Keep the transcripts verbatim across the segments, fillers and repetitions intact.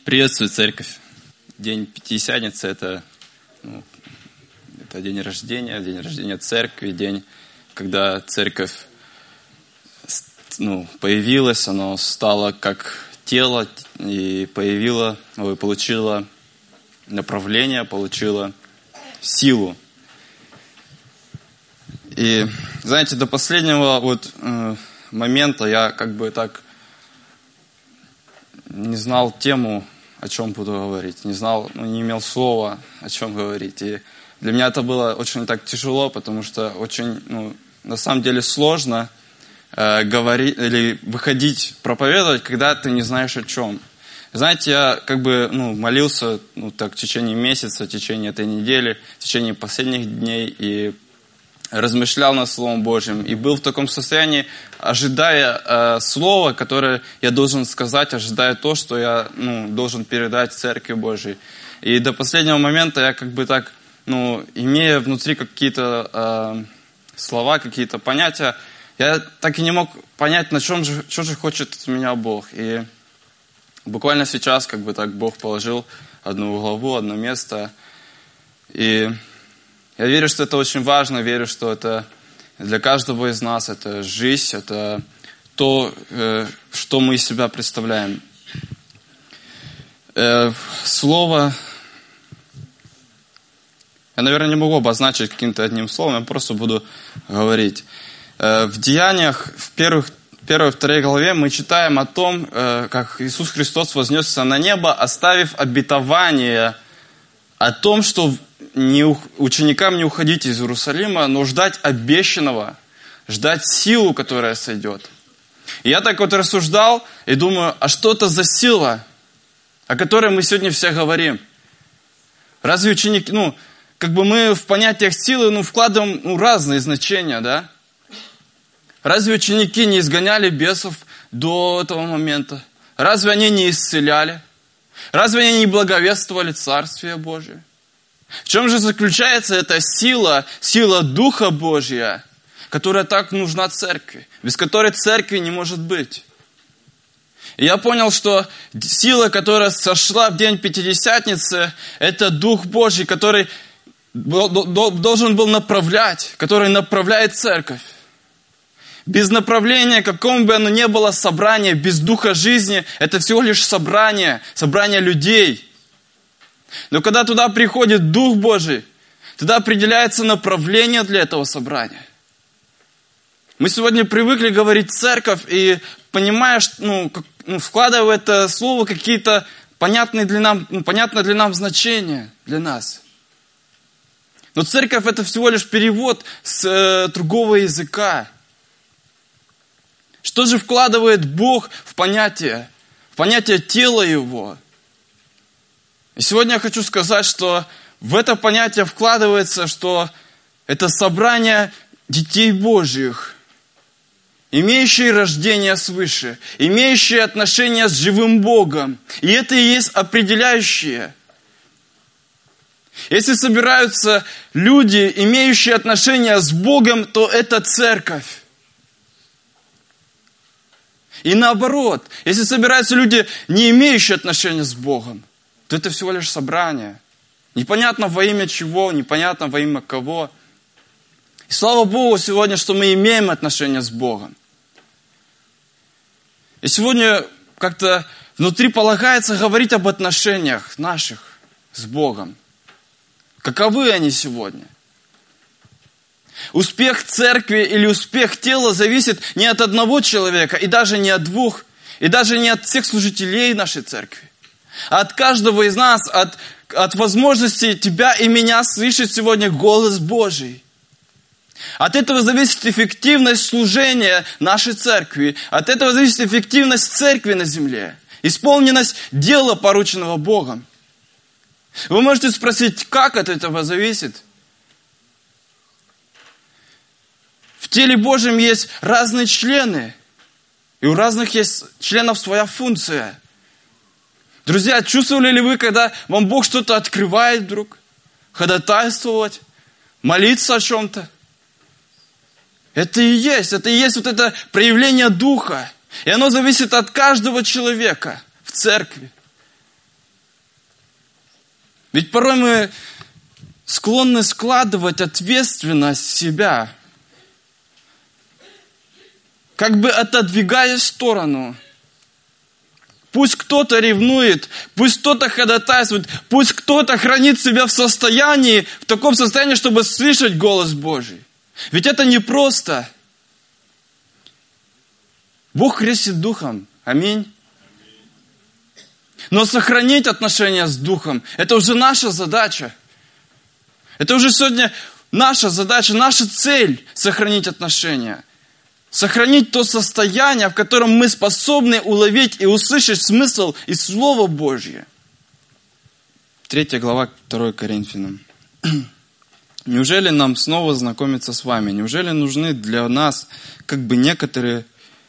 Приветствую, церковь. День Пятидесятницы – это, ну, это день рождения, день рождения церкви, день, когда церковь ну, появилась, она стала как тело и появила, ой, получила направление, получила силу. И, знаете, до последнего вот э, момента я как бы так не знал тему, о чем буду говорить, не знал, ну, не имел слова, о чем говорить. И для меня это было очень так тяжело, потому что очень, ну, на самом деле сложно э, говорить или выходить, проповедовать, когда ты не знаешь о чем. Знаете, я как бы ну, молился ну, так, в течение месяца, в течение этой недели, в течение последних дней и размышлял над Словом Божьим. И был в таком состоянии, ожидая э, слова, которое я должен сказать, ожидая то, что я ну, должен передать Церкви Божьей. И до последнего момента я как бы так, ну, имея внутри какие-то э, слова, какие-то понятия, я так и не мог понять, на чем же, что же хочет от меня Бог. И буквально сейчас как бы так Бог положил одну главу, одно место. И я верю, что это очень важно, верю, что это для каждого из нас, это жизнь, это то, что мы из себя представляем. Слово, я, наверное, не могу обозначить каким-то одним словом, я просто буду говорить. В Деяниях, в первых, первой и второй главе мы читаем о том, как Иисус Христос вознесся на небо, оставив обетование о том, что не, ученикам не уходить из Иерусалима, но ждать обещанного, ждать силу, которая сойдет. И я так вот рассуждал и думаю, а что это за сила, о которой мы сегодня все говорим? Разве ученики, ну, как бы мы в понятиях силы ну, вкладываем ну, разные значения, да? Разве ученики не изгоняли бесов до этого момента? Разве они не исцеляли? Разве они не благовествовали Царствие Божие? В чем же заключается эта сила, сила Духа Божия, которая так нужна церкви, без которой церкви не может быть? И я понял, что сила, которая сошла в день Пятидесятницы, это Дух Божий, который должен был направлять, который направляет церковь. Без направления, какому бы оно ни было собрание, без духа жизни, это всего лишь собрание, собрание людей. Но когда туда приходит Дух Божий, тогда определяется направление для этого собрания. Мы сегодня привыкли говорить «церковь» и понимая, ну, как, ну, вкладывая в это слово какие-то понятные для нам, ну, понятные для нам значения для нас. Но церковь – это всего лишь перевод с э, другого языка. Что же вкладывает Бог в понятие, в понятие тела Его? И сегодня я хочу сказать, что в это понятие вкладывается, что это собрание детей Божьих, имеющие рождение свыше, имеющие отношения с живым Богом. И это и есть определяющее. Если собираются люди, имеющие отношения с Богом, то это церковь. И наоборот, если собираются люди, не имеющие отношения с Богом, то это всего лишь собрание. Непонятно во имя чего, непонятно во имя кого. И слава Богу сегодня, что мы имеем отношения с Богом. И сегодня как-то внутри полагается говорить об отношениях наших с Богом. Каковы они сегодня? Успех церкви или успех тела зависит не от одного человека, и даже не от двух, и даже не от всех служителей нашей церкви, а от каждого из нас, от, от возможности тебя и меня слышать сегодня голос Божий. От этого зависит эффективность служения нашей церкви, от этого зависит эффективность церкви на земле, исполненность дела, порученного Богом. Вы можете спросить, как от этого зависит? В теле Божьем есть разные члены. И у разных есть членов своя функция. Друзья, чувствовали ли вы, когда вам Бог что-то открывает вдруг? Ходатайствовать? Молиться о чем-то? Это и есть. Это и есть вот это проявление Духа. И оно зависит от каждого человека в церкви. Ведь порой мы склонны складывать ответственность в себя, как бы отодвигая в сторону. Пусть кто-то ревнует, пусть кто-то ходатайствует, пусть кто-то хранит себя в состоянии, в таком состоянии, чтобы слышать голос Божий. Ведь это непросто. Бог крестит Духом. Аминь. Но сохранить отношения с Духом, это уже наша задача. Это уже сегодня наша задача, наша цель сохранить отношения. Сохранить то состояние, в котором мы способны уловить и услышать смысл и Слово Божье. Третья глава второе Коринфянам. Неужели нам снова знакомиться с вами? Неужели нужны для нас как бы некоторые,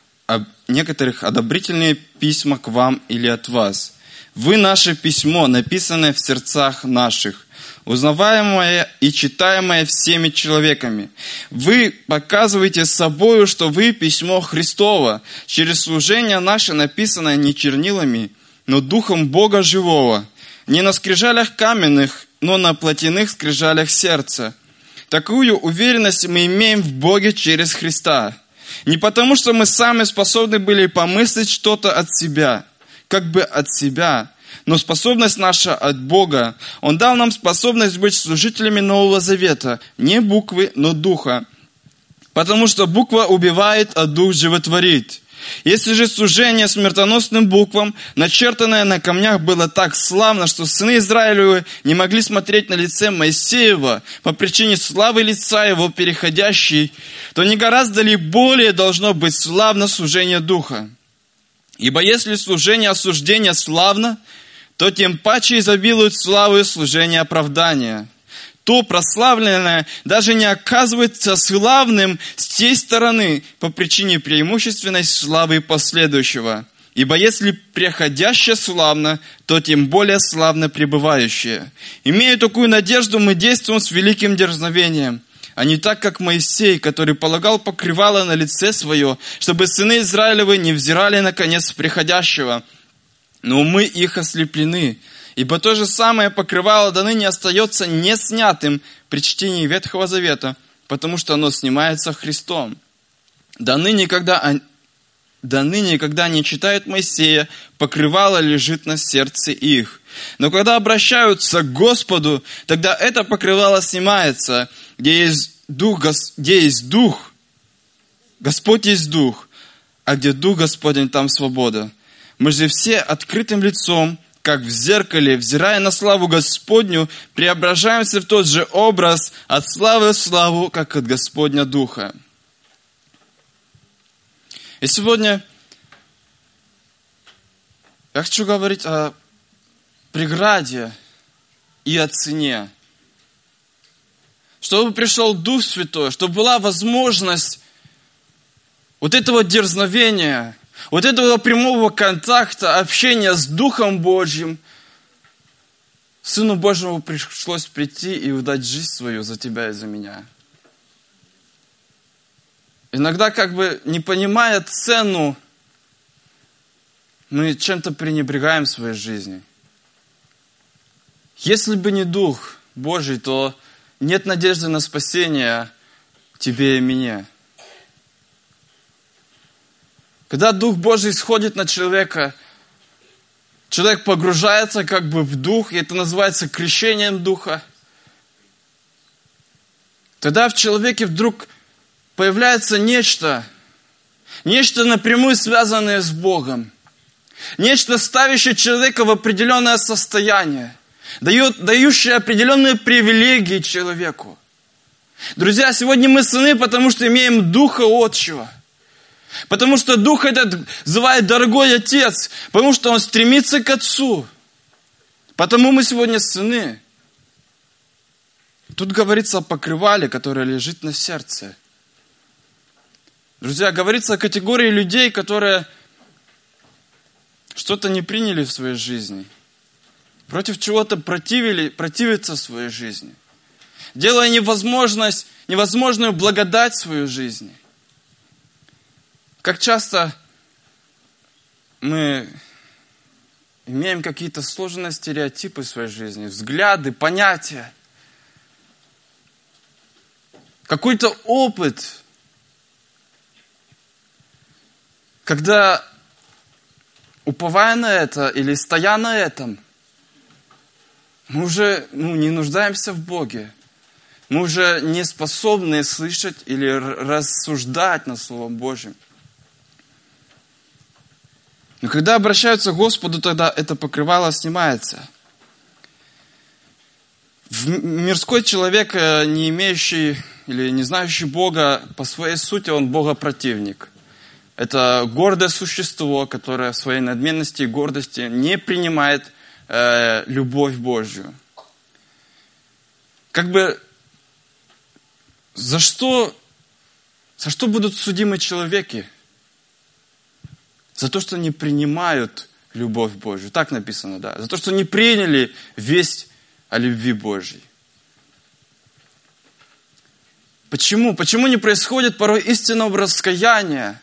некоторых одобрительные письма к вам или от вас? Вы наше письмо, написанное в сердцах наших, узнаваемое и читаемое всеми человеками. Вы показываете собою, что вы письмо Христово, через служение наше, написанное не чернилами, но Духом Бога живого, не на скрижалях каменных, но на плотяных скрижалях сердца. Такую уверенность мы имеем в Боге через Христа. Не потому, что мы сами способны были помыслить что-то от себя, как бы от себя, но способность наша от Бога. Он дал нам способность быть служителями Нового Завета. Не буквы, но Духа. Потому что буква убивает, а Дух животворит. Если же служение смертоносным буквам, начертанное на камнях, было так славно, что сыны Израилевы не могли смотреть на лице Моисеева по причине славы лица его переходящей, то не гораздо ли более должно быть славно служение Духа? Ибо если служение осуждения славно, то тем паче изобилует славу и служение оправдания. То прославленное даже не оказывается славным с той стороны по причине преимущественной славы последующего. Ибо если преходящее славно, то тем более славно пребывающее. Имея такую надежду, мы действуем с великим дерзновением, а не так, как Моисей, который полагал покрывало на лице свое, чтобы сыны Израилевы не взирали на конец приходящего. Но мы их ослеплены, ибо то же самое покрывало до ныне остается не снятым при чтении Ветхого Завета, потому что оно снимается Христом. До ныне, когда, до ныне, когда они читают Моисея, покрывало лежит на сердце их. Но когда обращаются к Господу, тогда это покрывало снимается, где есть Дух, где есть Дух, Господь есть Дух, а где Дух Господень, там свобода. Мы же все открытым лицом, как в зеркале, взирая на славу Господню, преображаемся в тот же образ от славы в славу, как от Господня Духа. И сегодня я хочу говорить о преграде и о цене. Чтобы пришел Дух Святой, чтобы была возможность вот этого дерзновения, вот этого прямого контакта, общения с Духом Божьим. Сыну Божьему пришлось прийти и выдать жизнь свою за тебя и за меня. Иногда, как бы не понимая цену, мы чем-то пренебрегаем в своей жизни. Если бы не Дух Божий, то нет надежды на спасение тебе и мне. Когда Дух Божий сходит на человека, человек погружается как бы в Дух, и это называется крещением Духа. Тогда в человеке вдруг появляется нечто, нечто напрямую связанное с Богом, нечто, ставящее человека в определенное состояние, дает, дающее определенные привилегии человеку. Друзья, сегодня мы сыны, потому что имеем Духа Отчего. Потому что Дух этот называет дорогой Отец, потому что Он стремится к Отцу. Потому мы сегодня сыны. Тут говорится о покрывале, которое лежит на сердце. Друзья, говорится о категории людей, которые что-то не приняли в своей жизни. Против чего-то противили, противятся в своей жизни. Делая невозможность, невозможную благодать в свою жизнь. Как часто мы имеем какие-то сложные стереотипы в своей жизни, взгляды, понятия, какой-то опыт, когда, уповая на это или стоя на этом, мы уже ну, не нуждаемся в Боге. Мы уже не способны слышать или рассуждать над Словом Божьим. Но когда обращаются к Господу, тогда это покрывало снимается. Мирской человек, не имеющий или не знающий Бога, по своей сути он богопротивник. Это гордое существо, которое в своей надменности и гордости не принимает э, любовь Божью. Как бы за что, за что будут судимы человеки? За то, что не принимают любовь Божью. Так написано, да. За то, что не приняли весть о любви Божьей. Почему? Почему не происходит порой истинного раскаяния?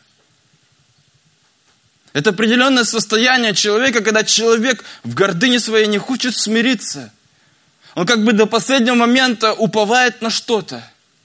Это определенное состояние человека, когда человек в гордыне своей не хочет смириться. Он как бы до последнего момента уповает на что-то.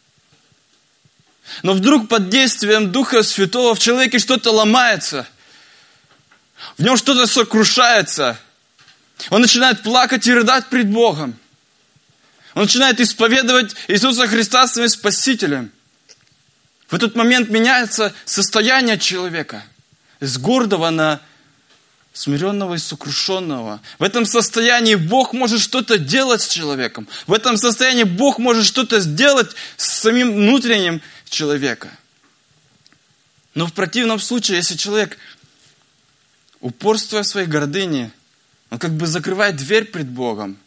Но вдруг под действием Духа Святого в человеке что-то ломается. В нем что-то сокрушается. Он начинает плакать и рыдать пред Богом. Он начинает исповедовать Иисуса Христа своим Спасителем. В этот момент меняется состояние человека. С гордого на смиренного и сокрушенного. В этом состоянии Бог может что-то делать с человеком. В этом состоянии Бог может что-то сделать с самим внутренним человека. Но в противном случае, если человек, упорствуя в своей гордыне, он как бы закрывает дверь пред Богом.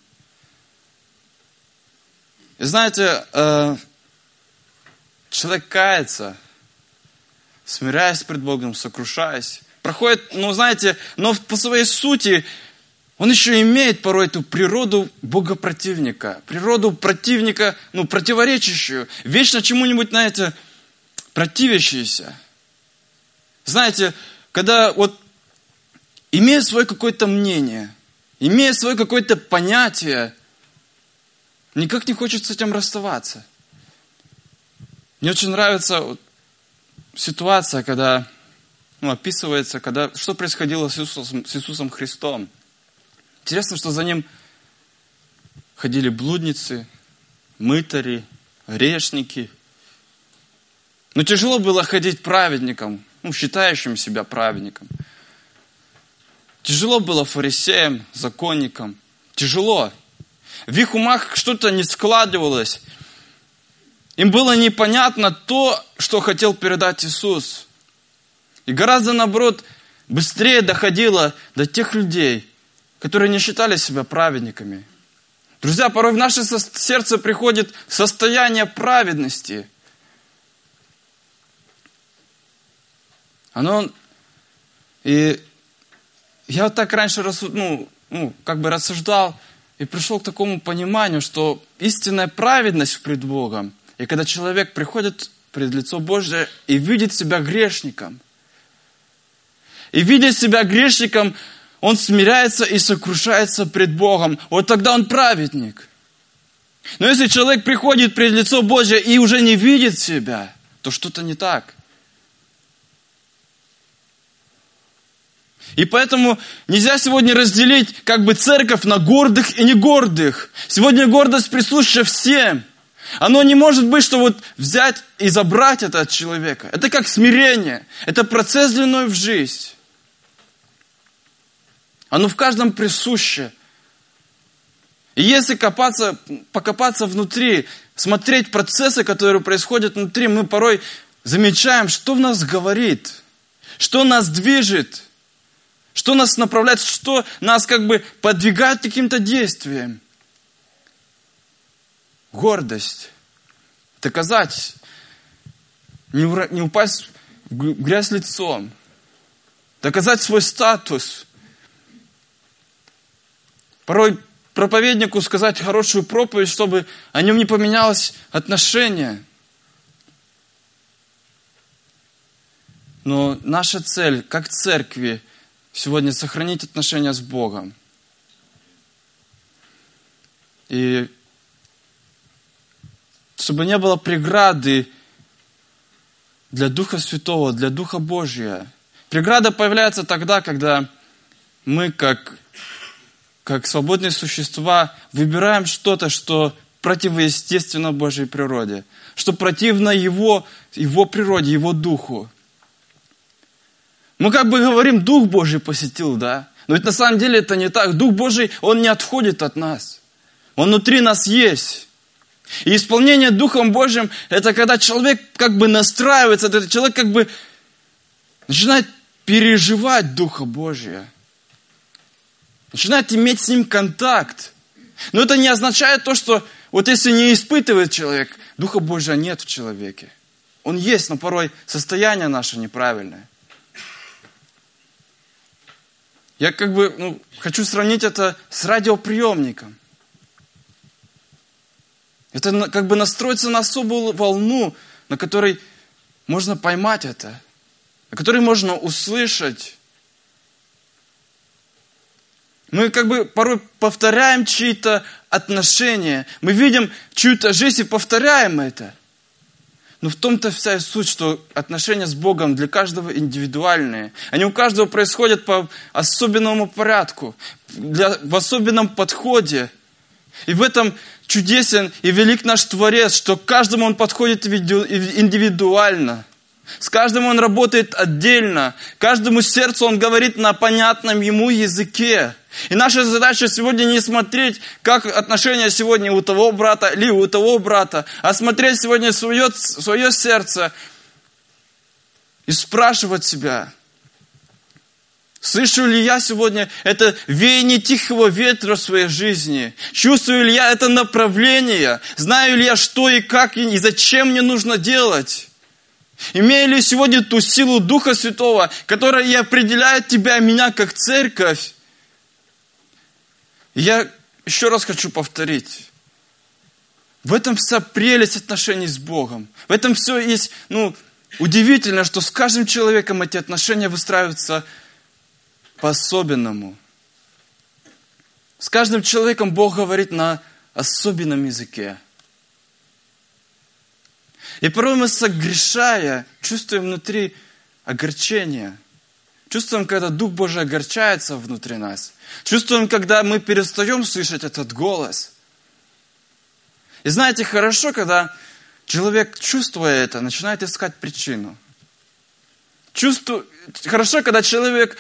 И знаете, э, человек кается, смиряясь пред Богом, сокрушаясь. Проходит, ну знаете, но по своей сути он еще имеет порой эту природу богопротивника, природу противника, ну противоречащую, вечно чему-нибудь, знаете, противящуюся. Знаете, когда вот имея свое какое-то мнение, имея свое какое-то понятие, никак не хочет с этим расставаться. Мне очень нравится вот ситуация, когда ну, описывается, когда, что происходило с Иисусом, с Иисусом Христом. Интересно, что за ним ходили блудницы, мытари, грешники. Но тяжело было ходить праведникам, ну, считающим себя праведником. Тяжело было фарисеям, законникам. Тяжело. В их умах что-то не складывалось. Им было непонятно то, что хотел передать Иисус. И гораздо, наоборот, быстрее доходило до тех людей, которые не считали себя праведниками. Друзья, порой в наше сердце приходит состояние праведности. Оно... И я вот так раньше рассуд... ну, ну, как бы рассуждал и пришел к такому пониманию, что истинная праведность пред Богом, и когда человек приходит пред лицо Божие и видит себя грешником, и видя себя грешником, он смиряется и сокрушается пред Богом. Вот тогда он праведник. Но если человек приходит пред лицо Божие и уже не видит себя, то что-то не так. И поэтому нельзя сегодня разделить как бы церковь на гордых и негордых. Сегодня гордость присуща всем. Оно не может быть, что вот взять и забрать это от человека. Это как смирение. Это процесс длиной в жизнь. Оно в каждом присуще. И если копаться, покопаться внутри, смотреть процессы, которые происходят внутри, мы порой замечаем, что в нас говорит, что нас движет, что нас направляет, что нас как бы подвигает к каким-то действиям. Гордость. Доказать, не упасть в грязь лицом. Доказать свой статус. Порой проповеднику сказать хорошую проповедь, чтобы о нем не поменялось отношение. Но наша цель, как церкви, сегодня сохранить отношения с Богом. И чтобы не было преграды для Духа Святого, для Духа Божия. Преграда появляется тогда, когда мы, как, как свободные существа, выбираем что-то, что противоестественно Божьей природе, что противно Его, Его природе, Его Духу. Мы как бы говорим, Дух Божий посетил, да? Но ведь на самом деле это не так. Дух Божий, Он не отходит от нас. Он внутри нас есть. И исполнение Духом Божьим, это когда человек как бы настраивается, этот человек как бы начинает переживать Духа Божия. Начинает иметь с Ним контакт. Но это не означает то, что вот если не испытывает человек, Духа Божия нет в человеке. Он есть, но порой состояние наше неправильное. Я как бы ну, хочу сравнить это с радиоприемником. Это как бы настроиться на особую волну, на которой можно поймать это, на которой можно услышать. Мы как бы порой повторяем чьи-то отношения, мы видим чью-то жизнь и повторяем это. Но в том-то вся и суть, что отношения с Богом для каждого индивидуальные. Они у каждого происходят по особенному порядку, для, в особенном подходе. И в этом чудесен и велик наш Творец, что к каждому Он подходит индивидуально. С каждым Он работает отдельно. Каждому сердцу Он говорит на понятном Ему языке. И наша задача сегодня не смотреть, как отношения сегодня у того брата или у того брата, а смотреть сегодня свое, свое сердце и спрашивать себя, слышу ли я сегодня это веяние тихого ветра в своей жизни? Чувствую ли я это направление? Знаю ли я, что и как и зачем мне нужно делать? Имею ли сегодня ту силу Духа Святого, которая и определяет тебя и меня как церковь? Я еще раз хочу повторить. В этом вся прелесть отношений с Богом. В этом все есть, ну, удивительно, что с каждым человеком эти отношения выстраиваются по-особенному. С каждым человеком Бог говорит на особенном языке. И порой мы, согрешая, чувствуем внутри огорчение. Чувствуем, когда Дух Божий огорчается внутри нас. Чувствуем, когда мы перестаем слышать этот голос. И знаете, хорошо, когда человек, чувствуя это, начинает искать причину. Чувству... Хорошо, когда человек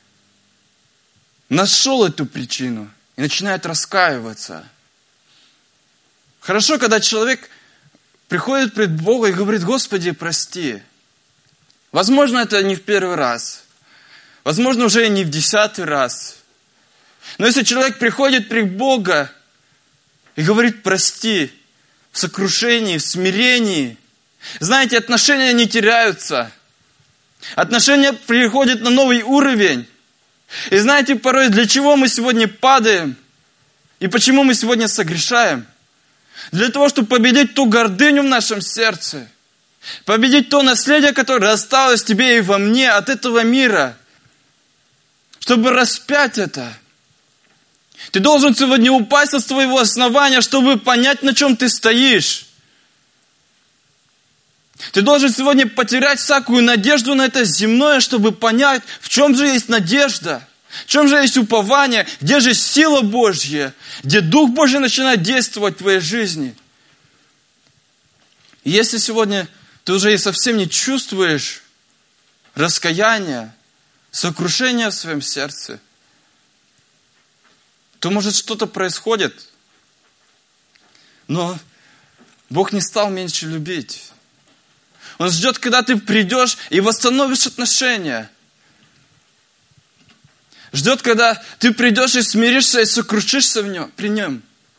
нашел эту причину и начинает раскаиваться. Хорошо, когда человек приходит пред Бога и говорит: Господи, прости. Возможно, это не в первый раз. Возможно, уже и не в десятый раз. Но если человек приходит пред Бога и говорит: прости, в сокрушении, в смирении, знаете, отношения не теряются. Отношения переходят на новый уровень. И знаете, порой для чего мы сегодня падаем? И почему мы сегодня согрешаем? Для того, чтобы победить ту гордыню в нашем сердце. Победить то наследие, которое осталось в тебе и во мне от этого мира. Чтобы распять это. Ты должен сегодня упасть со своего основания, чтобы понять, на чем ты стоишь. Ты должен сегодня потерять всякую надежду на это земное, чтобы понять, в чем же есть надежда, в чем же есть упование, где же сила Божья, где Дух Божий начинает действовать в твоей жизни. И если сегодня ты уже и совсем не чувствуешь раскаяния, сокрушения в своем сердце, то, может, что-то происходит. Но Бог не стал меньше любить. Он ждет, когда ты придешь и восстановишь отношения. Ждет, когда ты придешь и смиришься, и сокрушишься в нем, при нем.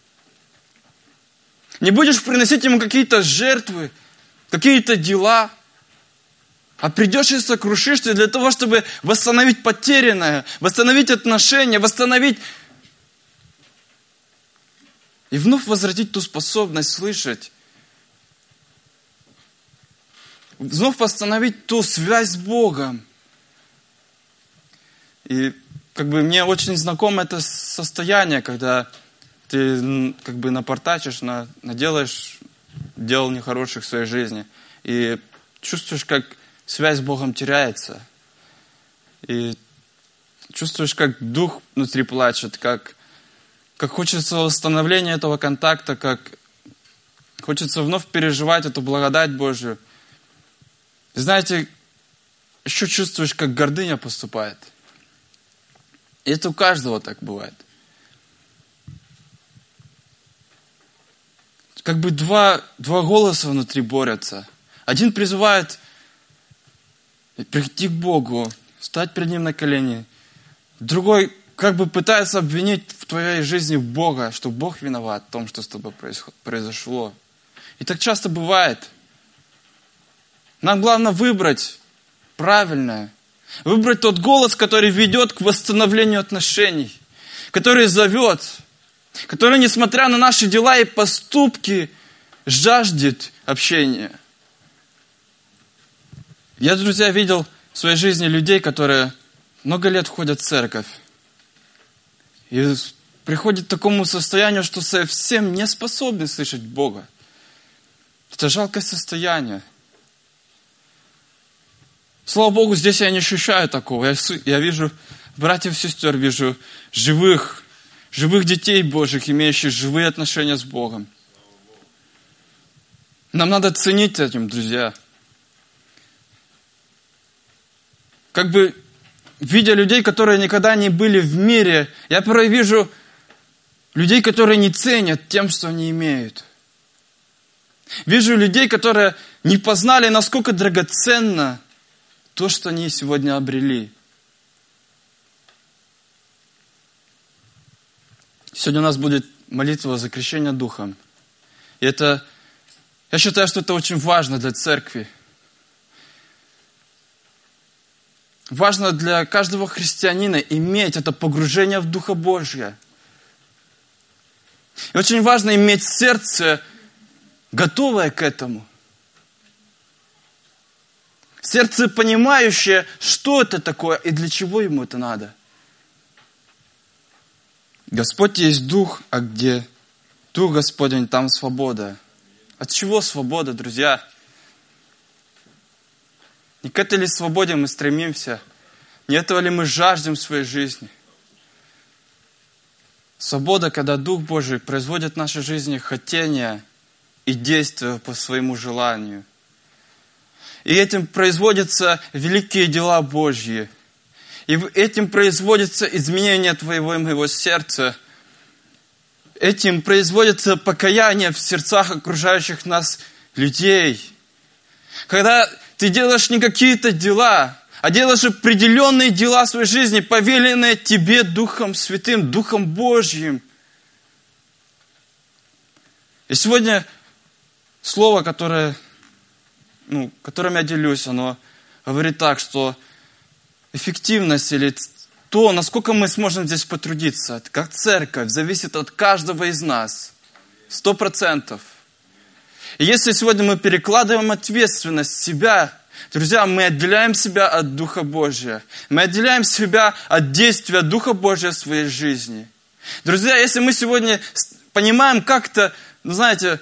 Не будешь приносить ему какие-то жертвы, какие-то дела, а придешь и сокрушишься для того, чтобы восстановить потерянное, восстановить отношения, восстановить и вновь возвратить ту способность слышать. Вновь восстановить ту связь с Богом. И как бы мне очень знакомо это состояние, когда ты как бы напортачишь, на, наделаешь дел нехороших в своей жизни. И чувствуешь, как связь с Богом теряется. И чувствуешь, как дух внутри плачет, как, как хочется восстановления этого контакта, как хочется вновь переживать эту благодать Божию. И знаете, еще чувствуешь, как гордыня поступает. И это у каждого так бывает. Как бы два, два голоса внутри борются. Один призывает прийти к Богу, встать перед Ним на колени. Другой как бы пытается обвинить в твоей жизни Бога, что Бог виноват в том, что с тобой произошло. И так часто бывает. Нам главное выбрать правильное. Выбрать тот голос, который ведет к восстановлению отношений. Который зовет. Который, несмотря на наши дела и поступки, жаждет общения. Я, друзья, видел в своей жизни людей, которые много лет ходят в церковь. И приходят к такому состоянию, что совсем не способны слышать Бога. Это жалкое состояние. Слава Богу, здесь я не ощущаю такого. Я, я вижу братьев и сестер, вижу живых, живых детей Божьих, имеющих живые отношения с Богом. Нам надо ценить этим, друзья. Как бы, видя людей, которые никогда не были в мире, я порой вижу людей, которые не ценят тем, что они имеют. Вижу людей, которые не познали, насколько драгоценно то, что они сегодня обрели. Сегодня у нас будет молитва за крещение Духом. И это, я считаю, что это очень важно для церкви. Важно для каждого христианина иметь это погружение в Духа Божия. И очень важно иметь сердце, готовое к этому. Сердце, понимающее, что это такое и для чего ему это надо. Господь есть Дух, а где Дух Господень, там свобода. От чего свобода, друзья? Не к этой ли свободе мы стремимся? Не этого ли мы жаждем в своей жизни? Свобода, когда Дух Божий производит в нашей жизни хотение и действия по своему желанию. И этим производятся великие дела Божьи. И этим производится изменение твоего и моего сердца. Этим производится покаяние в сердцах окружающих нас людей. Когда ты делаешь не какие-то дела, а делаешь определенные дела в своей жизни, повеленные тебе Духом Святым, Духом Божьим. И сегодня слово, которое, ну, которым я делюсь, оно говорит так, что эффективность или то, насколько мы сможем здесь потрудиться, как церковь, зависит от каждого из нас. Сто процентов. И если сегодня мы перекладываем ответственность с себя, друзья, мы отделяем себя от Духа Божия. Мы отделяем себя от действия Духа Божия в своей жизни. Друзья, если мы сегодня понимаем как-то, ну знаете,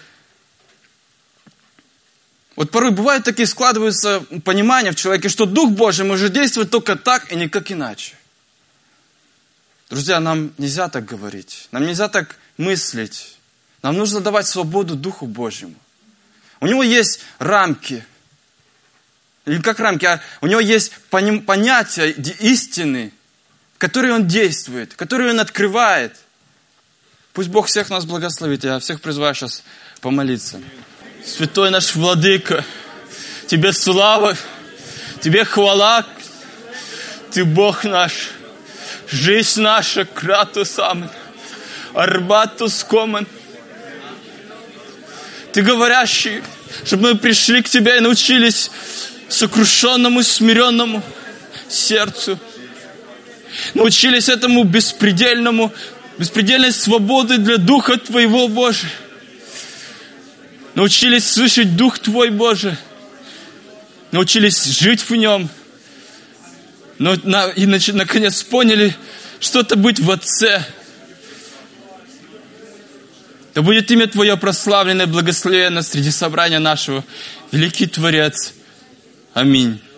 вот порой бывают такие, складываются понимания в человеке, что Дух Божий может действовать только так и никак иначе. Друзья, нам нельзя так говорить. Нам нельзя так мыслить. Нам нужно давать свободу Духу Божьему. У него есть рамки. Или как рамки, а у него есть понятия истины, в которые он действует, которые он открывает. Пусть Бог всех нас благословит. Я всех призываю сейчас помолиться. Святой наш Владыка, Тебе слава, Тебе хвала, Ты Бог наш, жизнь наша, кратус амен, арбатус комен. Ты говорящий, чтобы мы пришли к Тебе и научились сокрушенному, смиренному сердцу. Научились этому беспредельному, беспредельной свободы для Духа Твоего, Боже. Научились слышать Дух Твой, Боже. Научились жить в Нем. но на, и нач, наконец поняли, что это быть в Отце. Да будет имя Твое прославлено и благословенно среди собрания нашего, великий Творец. Аминь.